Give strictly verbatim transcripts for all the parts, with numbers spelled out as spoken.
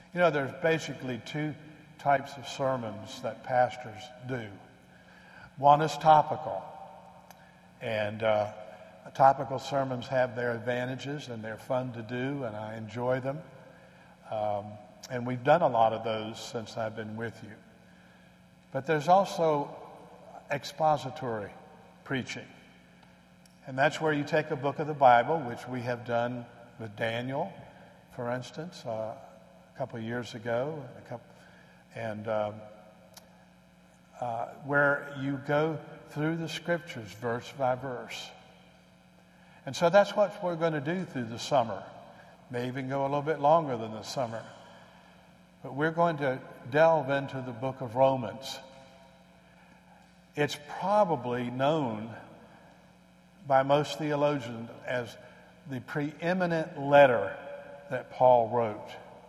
You know, there's basically two types of sermons that pastors do. One is topical, and uh, topical sermons have their advantages, and they're fun to do, and I enjoy them. Um, and we've done a lot of those since I've been with you. But there's also expository preaching. And that's where you take a book of the Bible, which we have done with Daniel, for instance, uh, a couple of years ago, a couple, and um, uh, where you go through the scriptures verse by verse. And so that's what we're going to do through the summer. May even go a little bit longer than the summer. But we're going to delve into the book of Romans. It's probably known by most theologians as the preeminent letter that Paul wrote.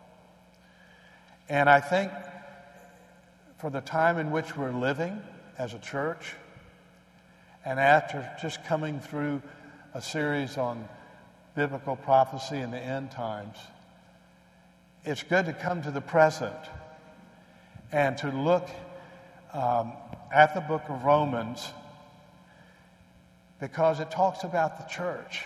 And I think for the time in which we're living as a church, and after just coming through a series on biblical prophecy in the end times, it's good to come to the present and to look um, at the book of Romans, because it talks about the church.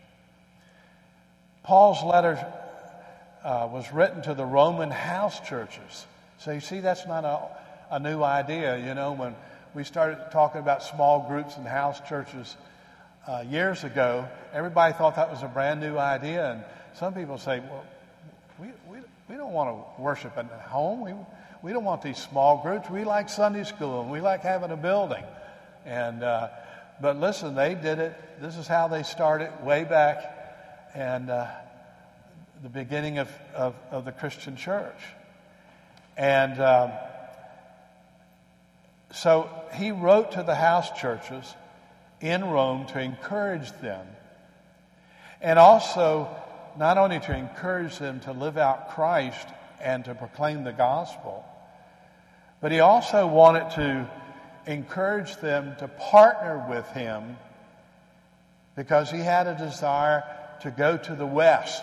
Paul's letter uh, was written to the Roman house churches. So you see, that's not a, a new idea. You know, when we started talking about small groups and house churches uh, years ago, everybody thought that was a brand new idea. And some people say, well, we, we, we don't want to worship at home. We, we don't want these small groups. We like Sunday school, and we like having a building. And uh, but listen, they did it. This is how they started way back, and uh, the beginning of, of, of the Christian church. And um, so he wrote to the house churches in Rome to encourage them, and also not only to encourage them to live out Christ and to proclaim the gospel, but he also wanted to encourage them to partner with him, because he had a desire to go to the West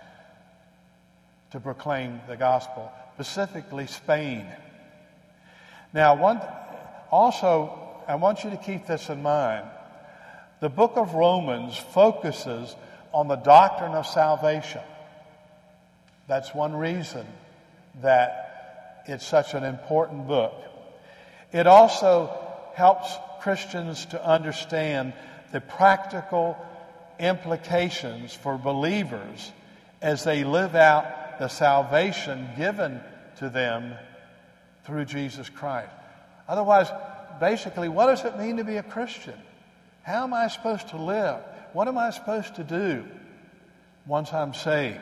to proclaim the gospel, specifically Spain. Now, one also, I want you to keep this in mind. The book of Romans focuses on the doctrine of salvation. That's one reason that it's such an important book. It also helps Christians to understand the practical implications for believers as they live out the salvation given to them through Jesus Christ. Otherwise, basically, what does it mean to be a Christian? How am I supposed to live? What am I supposed to do once I'm saved?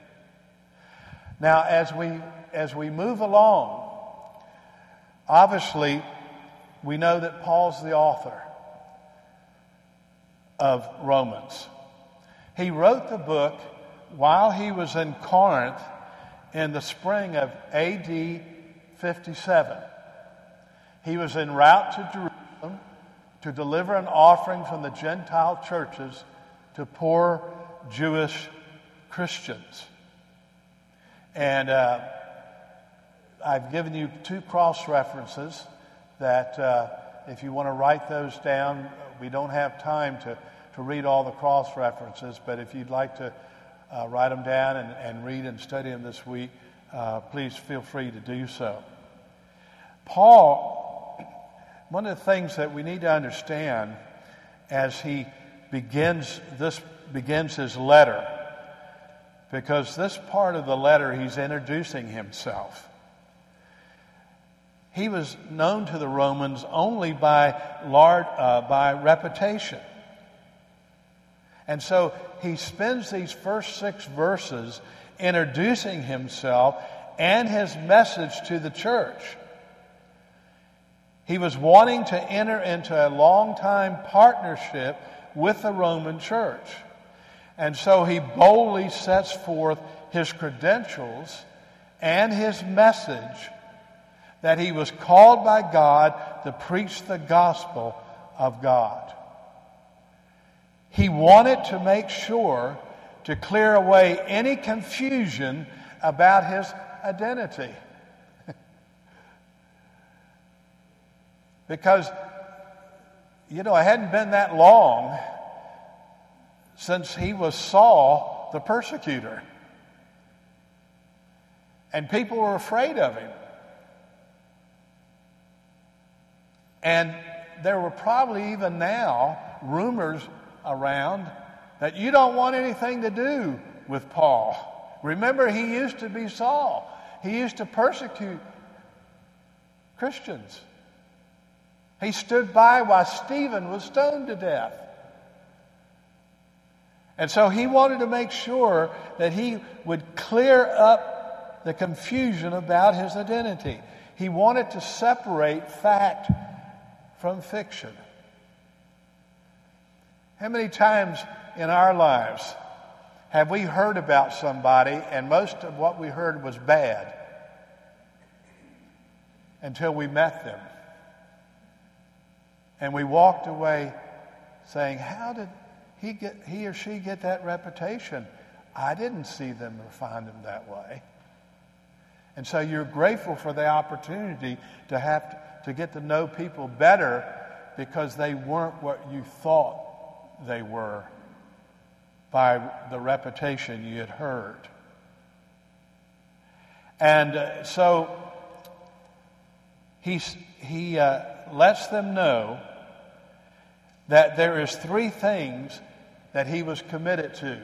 Now, as we as we move along, obviously, we know that Paul's the author of Romans. He wrote the book while he was in Corinth in the spring of A D fifty-seven. He was en route to Jerusalem to deliver an offering from the Gentile churches to poor Jewish Christians. And uh, I've given you two cross references that uh, if you want to write those down, we don't have time to, to read all the cross references, but if you'd like to uh, write them down and, and read and study them this week, uh, please feel free to do so. Paul, one of the things that we need to understand as he begins this begins his letter, because this part of the letter he's introducing himself. He was known to the Romans only by large, uh, by reputation. And so he spends these first six verses introducing himself and his message to the church. He was wanting to enter into a long-time partnership with the Roman church. And so he boldly sets forth his credentials and his message that he was called by God to preach the gospel of God. He wanted to make sure to clear away any confusion about his identity. Because, you know, it hadn't been that long since he was Saul, the persecutor. And people were afraid of him. And there were probably even now rumors around that you don't want anything to do with Paul. Remember, he used to be Saul. He used to persecute Christians. He stood by while Stephen was stoned to death. And so he wanted to make sure that he would clear up the confusion about his identity. He wanted to separate fact from fiction. How many times in our lives have we heard about somebody and most of what we heard was bad until we met them? And we walked away saying, how did he get, he or she get that reputation? I didn't see them or find them that way. And so you're grateful for the opportunity to have to, to get to know people better because they weren't what you thought they were by the reputation you had heard. And uh, so he, he uh, lets them know that there is three things that he was committed to.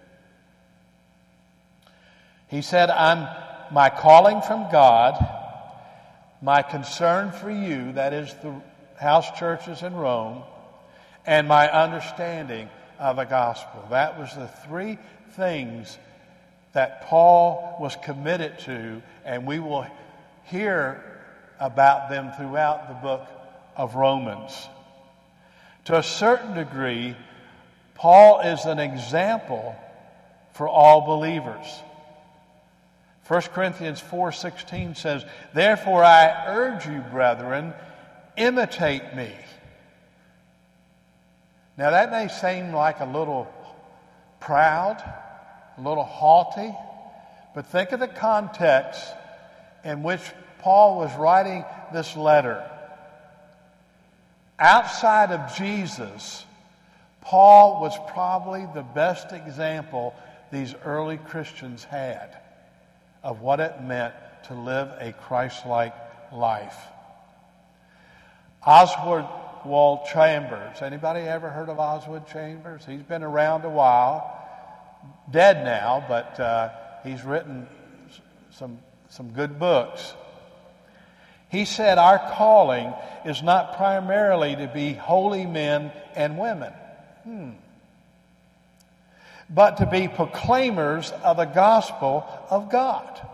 He said, I'm my calling from God, my concern for you, that is the house churches in Rome, and my understanding of the gospel. That was the three things that Paul was committed to, and we will hear about them throughout the book of Romans. To a certain degree, Paul is an example for all believers. First Corinthians four sixteen says, therefore I urge you, brethren, imitate me. Now that may seem like a little proud, a little haughty, but think of the context in which Paul was writing this letter. Outside of Jesus, Paul was probably the best example these early Christians had of what it meant to live a Christ-like life. Oswald Chambers. Anybody ever heard of Oswald Chambers? He's been around a while. Dead now, but uh, he's written some, some good books. He said, our calling is not primarily to be holy men and women, hmm. but to be proclaimers of the gospel of God.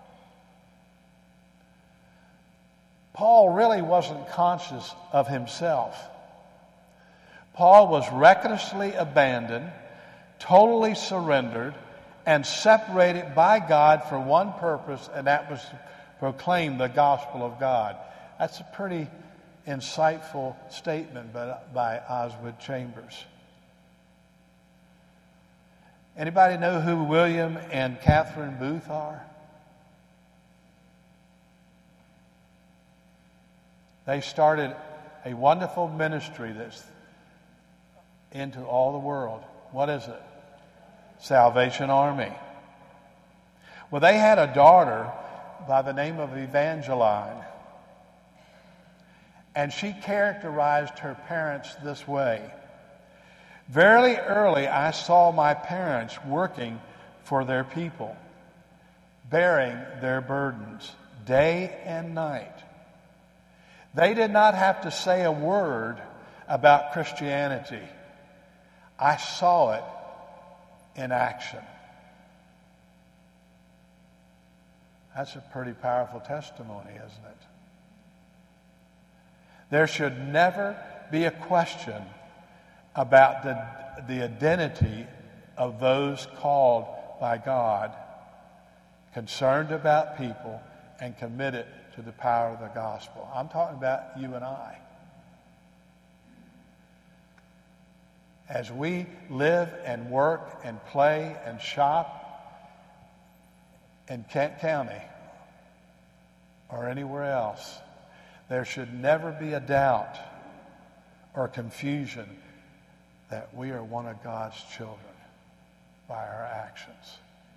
Paul really wasn't conscious of himself. Paul was recklessly abandoned, totally surrendered, and separated by God for one purpose, and that was to proclaim the gospel of God. That's a pretty insightful statement by, by Oswald Chambers. Anybody know who William and Catherine Booth are? They started a wonderful ministry that's into all the world. What is it? Salvation Army. Well, they had a daughter by the name of Evangeline. And she characterized her parents this way. Very early I saw my parents working for their people, bearing their burdens day and night. They did not have to say a word about Christianity. I saw it in action. That's a pretty powerful testimony, isn't it? There should never be a question about the, the identity of those called by God, concerned about people, and committed to the power of the gospel. I'm talking about you and I. As we live and work and play and shop in Kent County or anywhere else, there should never be a doubt or confusion that we are one of God's children by our actions.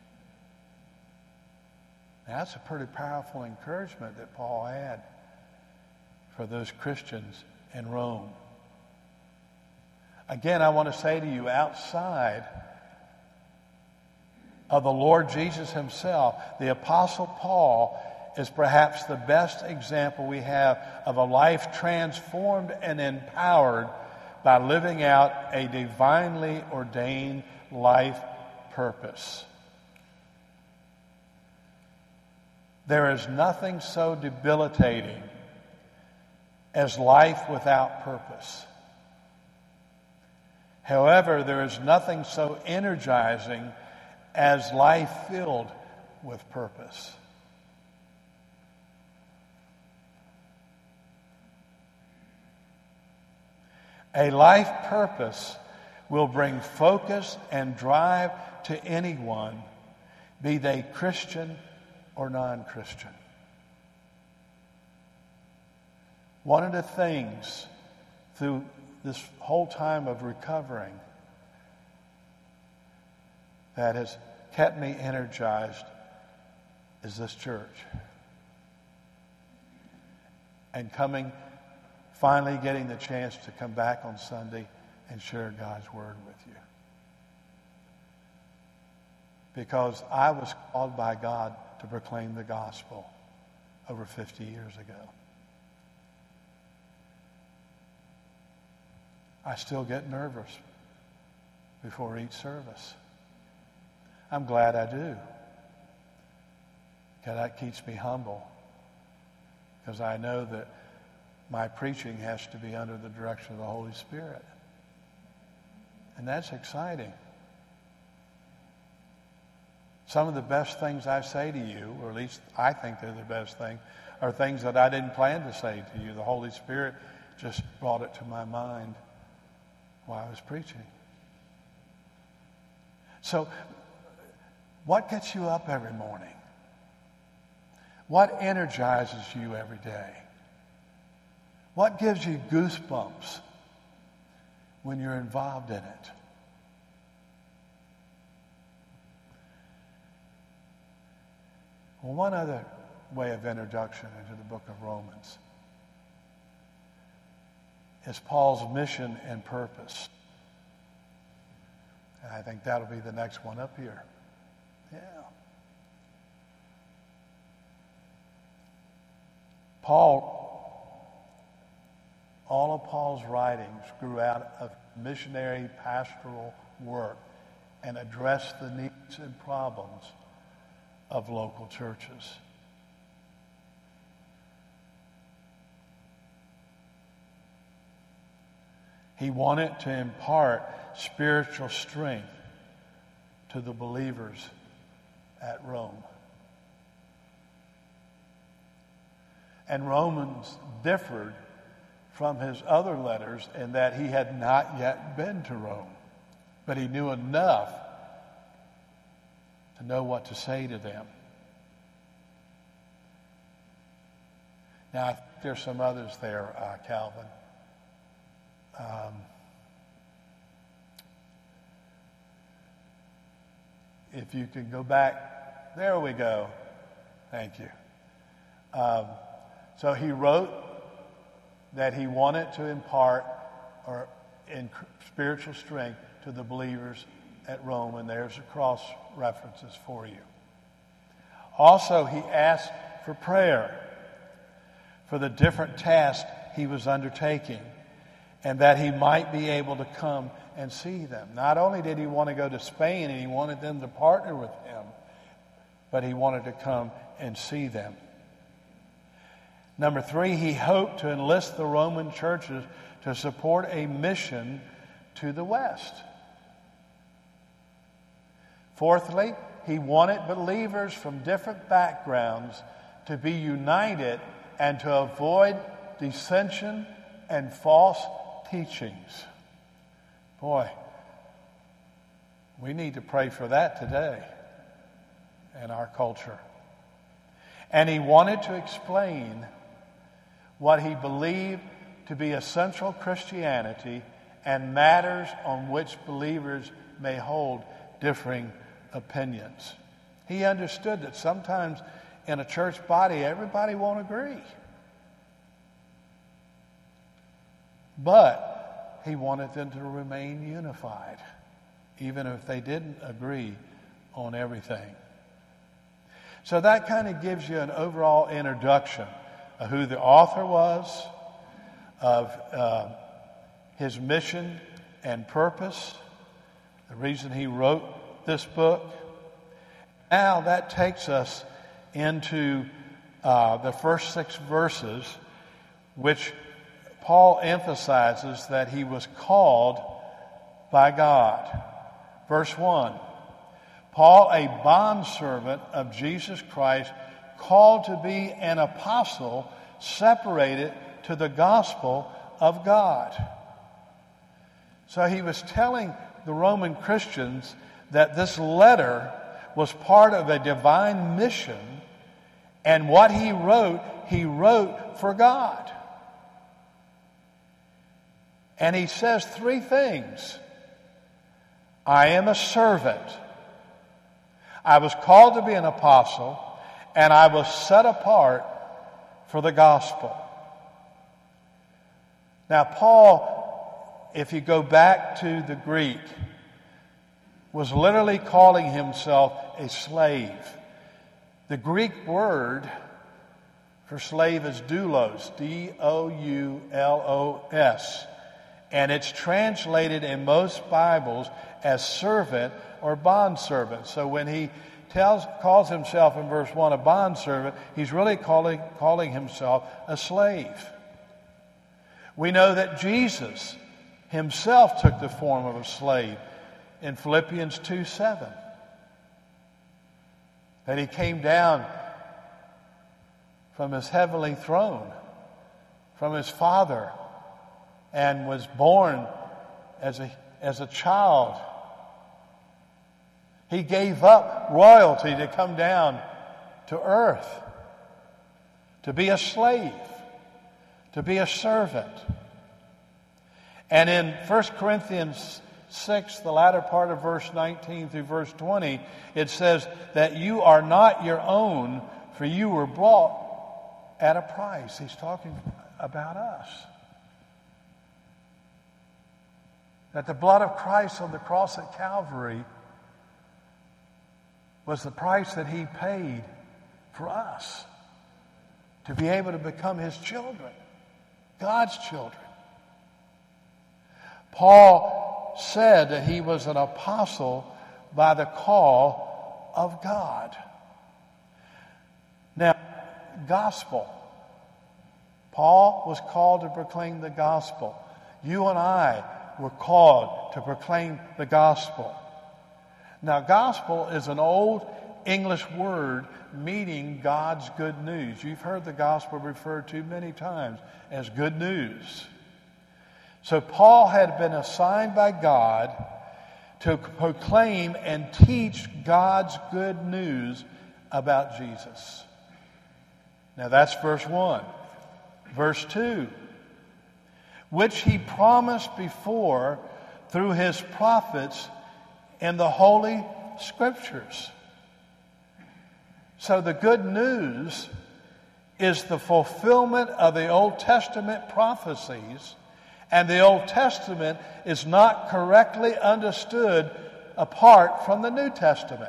Now, that's a pretty powerful encouragement that Paul had for those Christians in Rome. Again, I want to say to you, outside of the Lord Jesus himself, the Apostle Paul is perhaps the best example we have of a life transformed and empowered by living out a divinely ordained life purpose. There is nothing so debilitating as life without purpose. However, there is nothing so energizing as life filled with purpose. A life purpose will bring focus and drive to anyone, be they Christian or non-Christian. One of the things through this whole time of recovering that has kept me energized is this church. And coming, finally getting the chance to come back on Sunday and share God's word with you. Because I was called by God to proclaim the gospel over fifty years ago. I still get nervous before each service. I'm glad I do. Because that keeps me humble. Because I know that my preaching has to be under the direction of the Holy Spirit. And that's exciting. Some of the best things I say to you, or at least I think they're the best thing, are things that I didn't plan to say to you. The Holy Spirit just brought it to my mind while I was preaching. So, what gets you up every morning? What energizes you every day? What gives you goosebumps when you're involved in it? Well, one other way of introduction into the book of Romans is Paul's mission and purpose. And I think that'll be the next one up here. Yeah. Paul, all of Paul's writings grew out of missionary pastoral work and addressed the needs and problems of local churches. He wanted to impart spiritual strength to the believers at Rome. And Romans differed from his other letters in that he had not yet been to Rome, but he knew enough to know what to say to them. Now, I think there's some others there, uh, Calvin. Um, if you could go back, there we go. Thank you. Um, so he wrote that he wanted to impart or in spiritual strength to the believers at Rome, and there's the cross references for you. Also, he asked for prayer for the different tasks he was undertaking, and that he might be able to come and see them. Not only did he want to go to Spain and he wanted them to partner with him, but he wanted to come and see them. Number three, he hoped to enlist the Roman churches to support a mission to the West. Fourthly, he wanted believers from different backgrounds to be united and to avoid dissension and false teachings. Boy, we need to pray for that today in our culture. And he wanted to explain what he believed to be essential Christianity and matters on which believers may hold differing opinions. He understood that sometimes in a church body, everybody won't agree. But he wanted them to remain unified, even if they didn't agree on everything. So that kind of gives you an overall introduction of who the author was, of uh, his mission and purpose, the reason he wrote this book. Now that takes us into uh, the first six verses, which Paul emphasizes that he was called by God. Verse one, Paul, a bondservant of Jesus Christ, called to be an apostle, separated to the gospel of God. So he was telling the Roman Christians that this letter was part of a divine mission, and what he wrote, he wrote for God. And he says three things. I am a servant. I was called to be an apostle, and I was set apart for the gospel. Now, Paul, if you go back to the Greek, was literally calling himself a slave. The Greek word for slave is doulos, D O U L O S. And it's translated in most Bibles as servant or bondservant. So when he tells, calls himself in verse one a bondservant, he's really calling, calling himself a slave. We know that Jesus himself took the form of a slave in Philippians two seven. That he came down from his heavenly throne, from his Father, and was born as a, as a child. He gave up royalty to come down to earth, to be a slave, to be a servant. And in First Corinthians six, the latter part of verse nineteen through verse twenty, it says that you are not your own, for you were bought at a price. He's talking about us. That the blood of Christ on the cross at Calvary was the price that he paid for us to be able to become his children, God's children. Paul said that he was an apostle by the call of God. Now, gospel. Paul was called to proclaim the gospel. You and I were called to proclaim the gospel. Now, gospel is an old English word meaning God's good news. You've heard the gospel referred to many times as good news. So Paul had been assigned by God to proclaim and teach God's good news about Jesus. Now that's verse one. Verse two. Which he promised before through his prophets in the Holy Scriptures. So the good news is the fulfillment of the Old Testament prophecies, and the Old Testament is not correctly understood apart from the New Testament.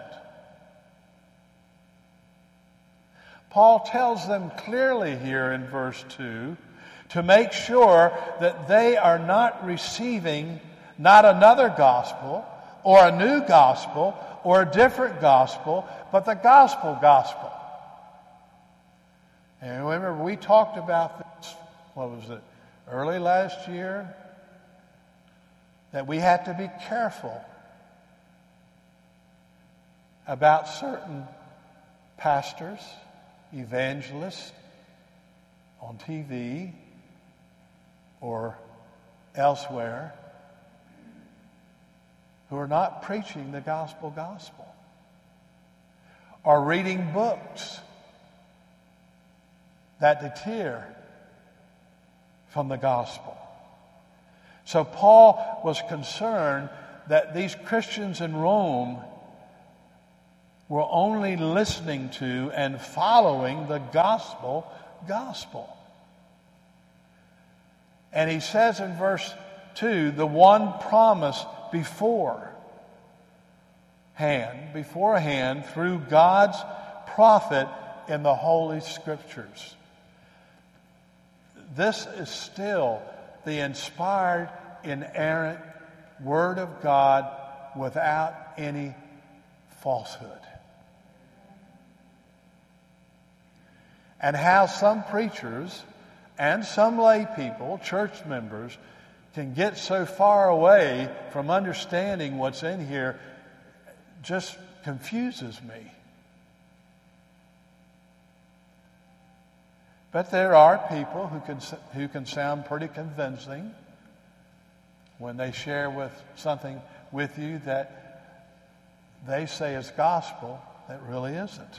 Paul tells them clearly here in verse two to make sure that they are not receiving not another gospel or a new gospel or a different gospel, but the gospel gospel. And remember, we talked about this, what was it, early last year, that we had to be careful about certain pastors, evangelists on T V or elsewhere who are not preaching the gospel gospel or reading books that deter from the gospel. So Paul was concerned that these Christians in Rome were only listening to and following the gospel gospel. And he says in verse two, the one promised beforehand, beforehand through God's prophet in the Holy Scriptures. This is still the inspired, inerrant Word of God without any falsehood. And how some preachers and some lay people, church members, can get so far away from understanding what's in here just confuses me. But there are people who can who can sound pretty convincing when they share with something with you that they say is gospel that really isn't.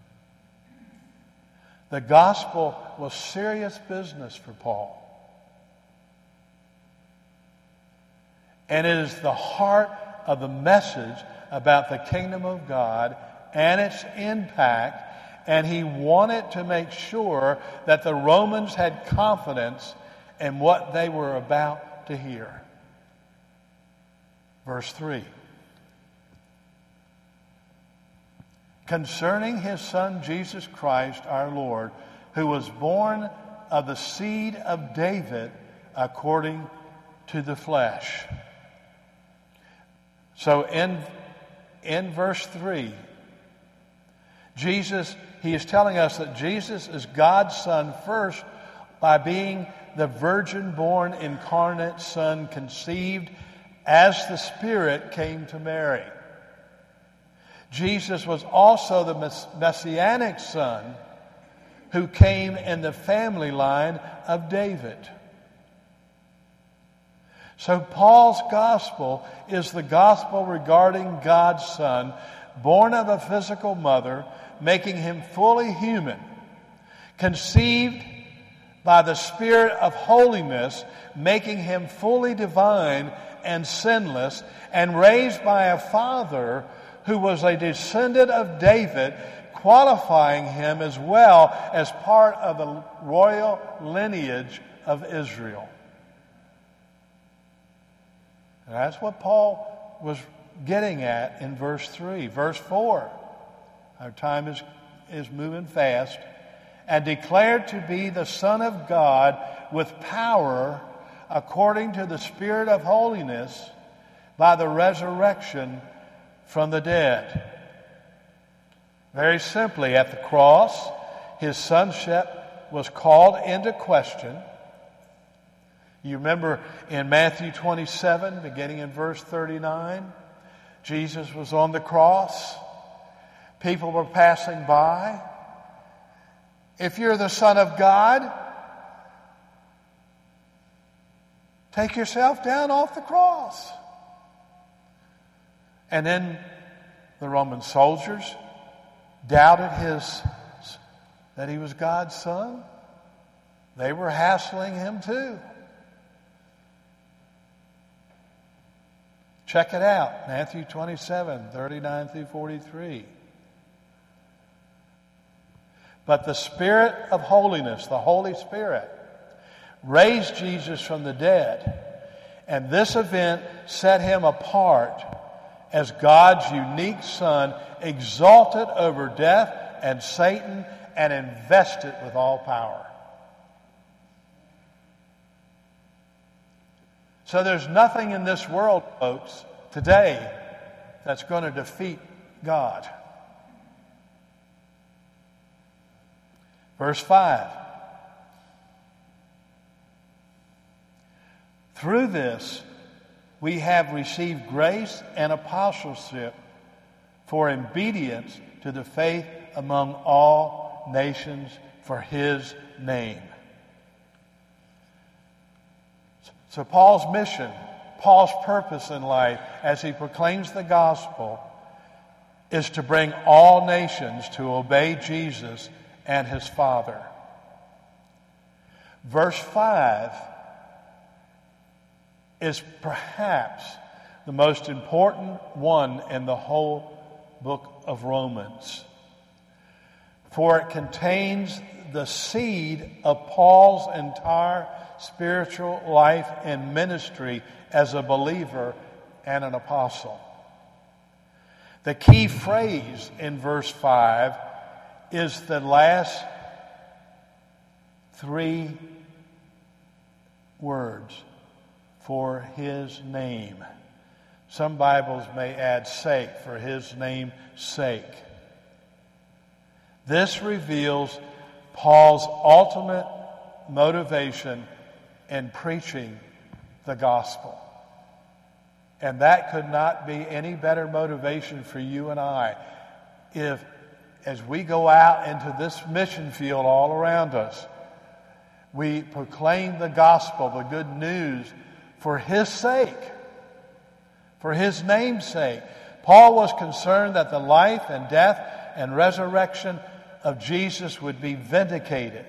The gospel was serious business for Paul. And it is the heart of the message about the kingdom of God and its impact. And he wanted to make sure that the Romans had confidence in what they were about to hear. Verse three. Concerning his Son, Jesus Christ, our Lord, who was born of the seed of David according to the flesh. So in, in verse three, Jesus, he is telling us that Jesus is God's Son first by being the virgin-born incarnate Son conceived as the Spirit came to Mary. Jesus was also the Messianic Son who came in the family line of David. So Paul's gospel is the gospel regarding God's Son, born of a physical mother, making him fully human, conceived by the Spirit of holiness, making him fully divine and sinless, and raised by a Father who was a descendant of David, qualifying him as well as part of the royal lineage of Israel. And that's what Paul was getting at in verse three. Verse four, our time is, is moving fast. And declared to be the Son of God with power according to the Spirit of holiness by the resurrection from the dead. Very simply, at the cross, his sonship was called into question. You remember in Matthew twenty-seven, beginning in verse thirty-nine, Jesus was on the cross. People were passing by. If you're the Son of God, take yourself down off the cross. And then the Roman soldiers doubted his that he was God's Son. They were hassling him too. Check it out, Matthew twenty-seven, thirty-nine through forty-three. But the Spirit of holiness, the Holy Spirit, raised Jesus from the dead. And this event set him apart as God's unique Son, exalted over death and Satan and invested with all power. So there's nothing in this world, folks, today that's going to defeat God. Verse five. Through this, we have received grace and apostleship for obedience to the faith among all nations for his name. So Paul's mission, Paul's purpose in life as he proclaims the gospel is to bring all nations to obey Jesus and his Father. Verse five is perhaps the most important one in the whole book of Romans. For it contains the seed of Paul's entire spiritual life and ministry as a believer and an apostle. The key phrase in verse five is the last three words, for his name. Some Bibles may add sake, for his name's sake. This reveals Paul's ultimate motivation in preaching the gospel. And that could not be any better motivation for you and I if, as we go out into this mission field all around us, we proclaim the gospel, the good news, for his sake, for his name's sake. Paul was concerned that the life and death and resurrection of Jesus would be vindicated,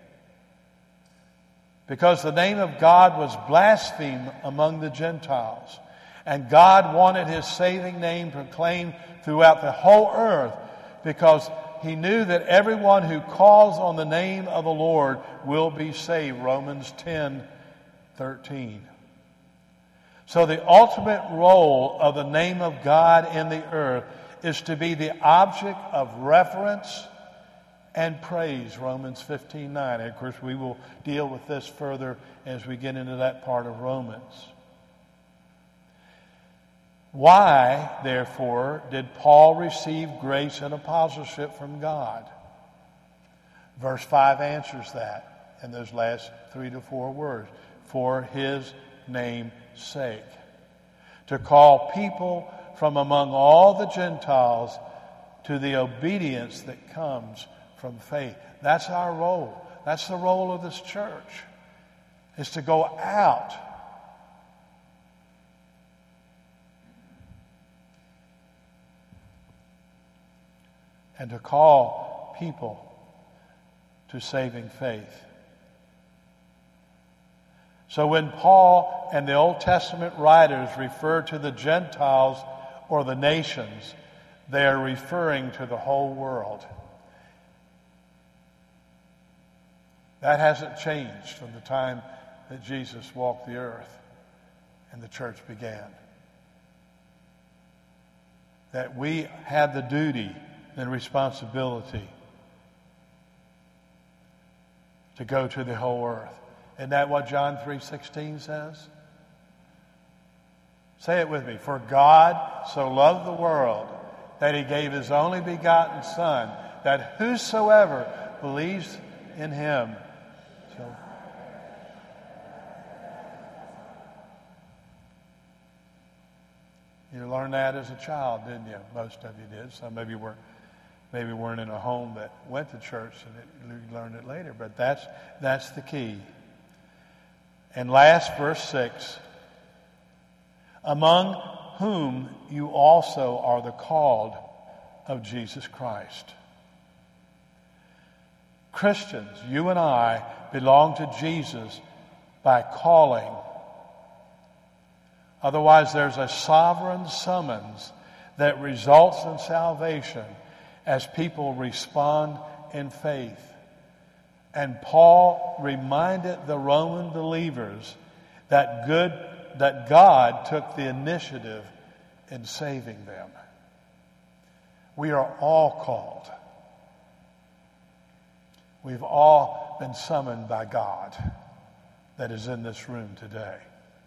because the name of God was blasphemed among the Gentiles. And God wanted his saving name proclaimed throughout the whole earth, because he knew that everyone who calls on the name of the Lord will be saved. Romans ten thirteen. So the ultimate role of the name of God in the earth is to be the object of reverence and praise. Romans fifteen nine. And of course, we will deal with this further as we get into that part of Romans. Why, therefore, did Paul receive grace and apostleship from God? Verse five answers that in those last three to four words. For his name's sake. To call people from among all the Gentiles to the obedience that comes from faith. That's our role. That's the role of this church, is to go out and to call people to saving faith. So when Paul and the Old Testament writers refer to the Gentiles or the nations, they are referring to the whole world. That hasn't changed from the time that Jesus walked the earth and the church began. That we have the duty and responsibility to go to the whole earth. Isn't that what John three sixteen says? Say it with me. For God so loved the world that he gave his only begotten Son, that whosoever believes in him shall... You learned that as a child, didn't you? Most of you did. Some of you weren't. Maybe weren't in a home that went to church and it, you learned it later. But that's that's the key. And last, verse six. Among whom you also are the called of Jesus Christ. Christians, you and I belong to Jesus by calling. Otherwise, there's a sovereign summons that results in salvation as people respond in faith. And Paul reminded the Roman believers that good that God took the initiative in saving them. We are all called. We've all been summoned by God that is in this room today.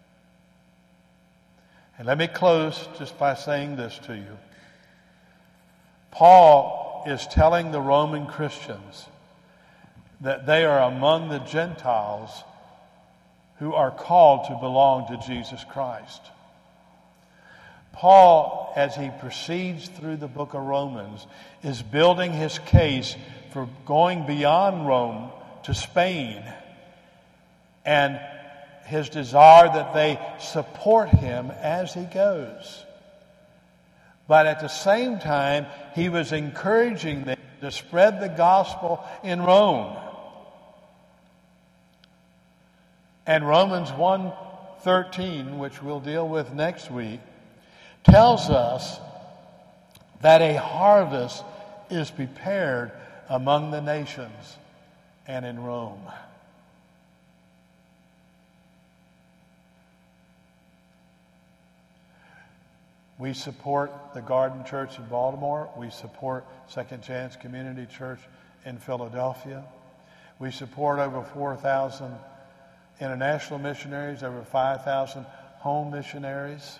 And let me close just by saying this to you. Paul is telling the Roman Christians that they are among the Gentiles who are called to belong to Jesus Christ. Paul, as he proceeds through the book of Romans, is building his case for going beyond Rome to Spain, and his desire that they support him as he goes. But at the same time, he was encouraging them to spread the gospel in Rome. And Romans one thirteen, which we'll deal with next week, tells us that a harvest is prepared among the nations and in Rome. We support the Garden Church in Baltimore. We support Second Chance Community Church in Philadelphia. We support over four thousand international missionaries, over five thousand home missionaries.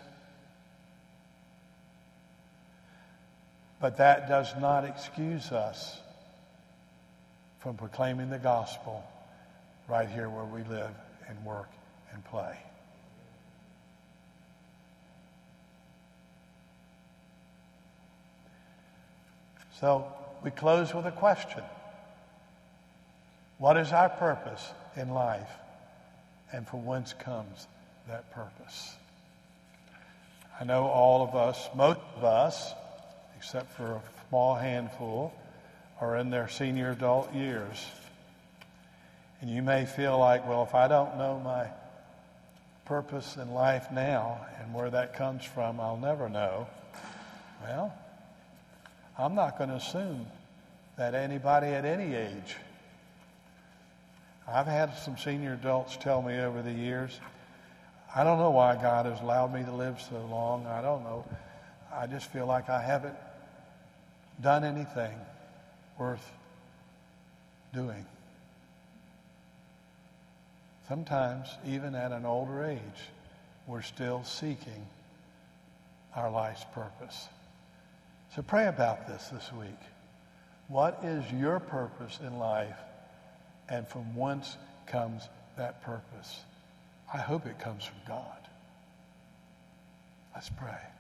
But that does not excuse us from proclaiming the gospel right here where we live and work and play. So we close with a question. What is our purpose in life? And from whence comes that purpose? I know all of us, most of us, except for a small handful, are in their senior adult years. And you may feel like, well, if I don't know my purpose in life now and where that comes from, I'll never know. Well, I'm not going to assume that anybody at any age. I've had some senior adults tell me over the years, I don't know why God has allowed me to live so long. I don't know. I just feel like I haven't done anything worth doing. Sometimes, even at an older age, we're still seeking our life's purpose. So pray about this this week. What is your purpose in life, and from whence comes that purpose? I hope it comes from God. Let's pray.